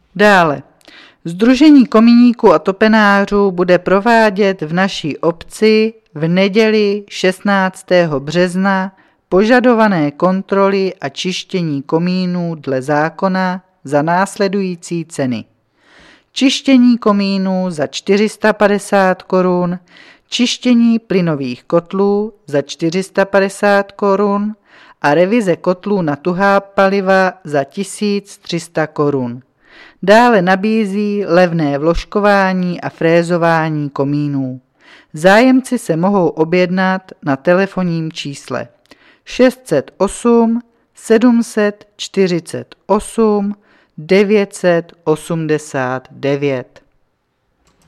Dále. Sdružení komíníků a topenářů bude provádět v naší obci v neděli 16. března požadované kontroly a čištění komínů dle zákona za následující ceny. Čištění komínů za 450 korun, čištění plynových kotlů za 450 korun a revize kotlů na tuhá paliva za 1300 korun. Dále nabízí levné vložkování a frézování komínů. Zájemci se mohou objednat na telefonním čísle 608 748 989.